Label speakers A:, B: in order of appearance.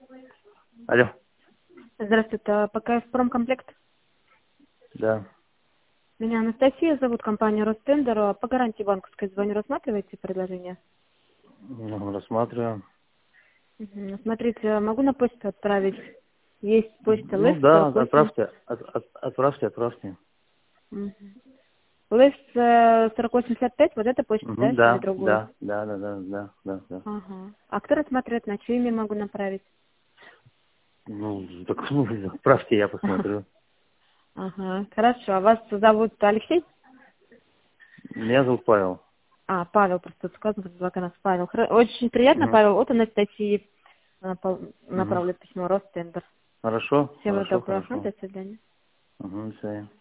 A: Алло.
B: Здравствуйте, ПКФ Промкомплект.
A: Да.
B: Меня Анастасия зовут, компания Ростендер. По гарантии банковской звоню, рассматриваете предложение?
A: Ну, рассматриваем.
B: Смотрите, могу на почту отправить. Есть почта
A: Ну
B: Лест
A: да,
B: 48.
A: отправьте.
B: Лест 4085, вот эта почта, да,
A: Угу,
B: или
A: да.
B: другую? Ага. А кто рассматривает, на чье имя могу направить?
A: Ну, так, отправьте, я посмотрю.
B: Ага, хорошо. А вас зовут Алексей?
A: Меня зовут Павел.
B: А, Павел, просто тут сказано, что у нас Павел. Очень приятно,
A: Угу.
B: Павел. Вот Анастасии
A: Угу.
B: направлю письмо Ростендер.
A: Хорошо,
B: Всего
A: хорошо,
B: доброго.
A: хорошо.
B: До свидания.
A: Угу, до свидания.